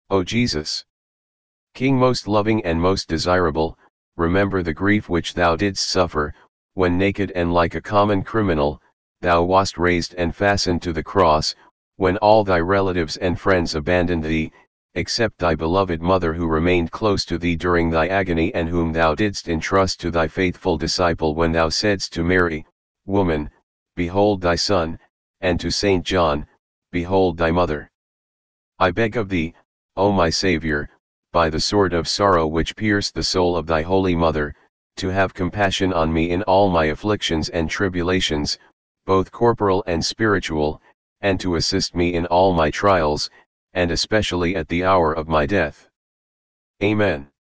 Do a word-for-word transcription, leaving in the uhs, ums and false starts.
O Jesus, King most loving and most desirable, remember the grief which thou didst suffer, when naked and like a common criminal, thou wast raised and fastened to the cross, when all thy relatives and friends abandoned thee, except thy beloved mother who remained close to thee during thy agony and whom thou didst entrust to thy faithful disciple when thou saidst to Mary, Woman, behold thy son, and to Saint John, behold thy mother. I beg of thee, O my Saviour, by the sword of sorrow which pierced the soul of thy holy mother, to have compassion on me in all my afflictions and tribulations, both corporal and spiritual, and to assist me in all my trials, and especially at the hour of my death. Amen.